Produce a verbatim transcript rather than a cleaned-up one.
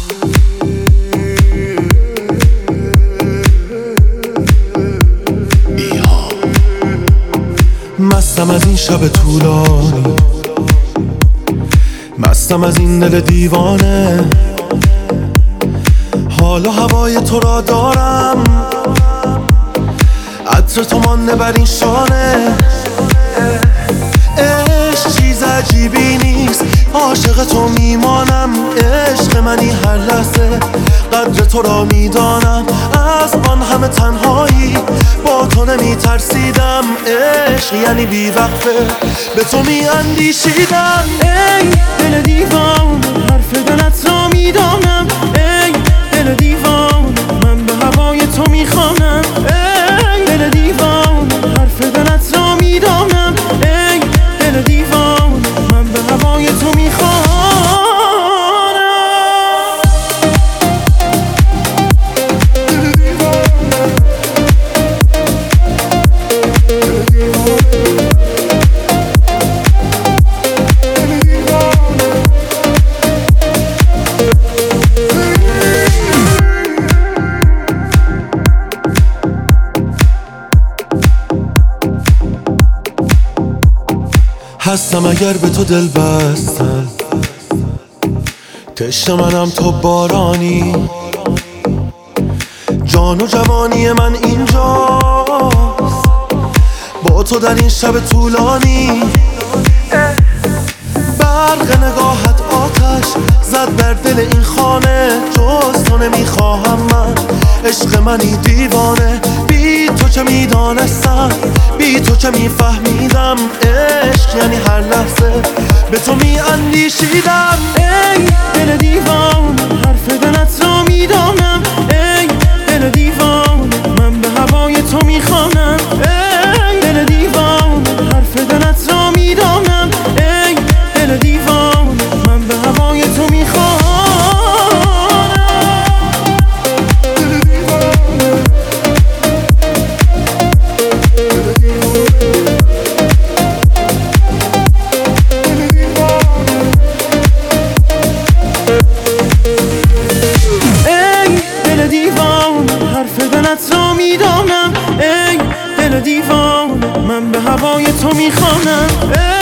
مستم از این شب طولانی، مستم از این دل دیوانه. حالا هوای تو را دارم، عطر تو مانده بر این شانه. عشق چیز عجیبی نیست، عاشق تو میمانم. عشق منی هر لحظه، قدر تو را میدانم. از آن همه تنهایی با تو نمی ترسیدم. عشق یعنی بی وقفه به تو می اندیشیدم. ای دل دیوان، حرف دلت را میدانم. ای دل دیوان، من به هوای تو میخوانم. ای دل دیوان، حرف دلت را میدانم. ای دل دیوان، من به هوای تو میخوانم. هستم اگر به تو دل بستم، تشنه منم تو بارانی. جان و جوانی من اینجاست، با تو در این شب طولانی. برق نگاهت آتش زد بر دل این خانه. جز تو نمیخواهم من، عشق منی دیوانه. بی تو چه میدانستم، بی تو چه میفهمیدم. عشق یعنی هر لحظه به تو میاندیشیدم. ای دل دیوان، حرف دلت را میدانم. ای دل دیوان، من به هوای تو میخوانم. ای دل دیوان، حرف دلت را میدانم. ای دل دیوان، من به هوای تو میخوانم. حرف دلت را میدانم. ای دل دیوان، من به هوای تو میخوانم.